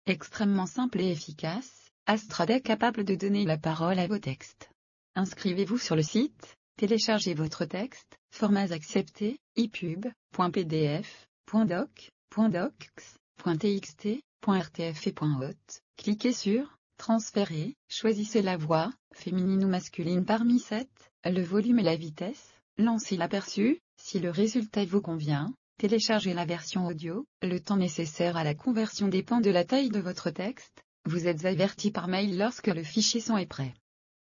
Extrêmement simple et efficace, Astrad est capable de donner la parole à vos textes. Inscrivez-vous sur le site, téléchargez votre texte, formats acceptés, EPUB, .pdf, .doc, .docx, .txt, .rtf et .hot. Cliquez sur « Transférer », choisissez la voix, féminine ou masculine parmi 7, le volume et la vitesse, lancez l'aperçu, si le résultat vous convient, téléchargez la version audio, le temps nécessaire à la conversion dépend de la taille de votre texte, vous êtes averti par mail lorsque le fichier son est prêt.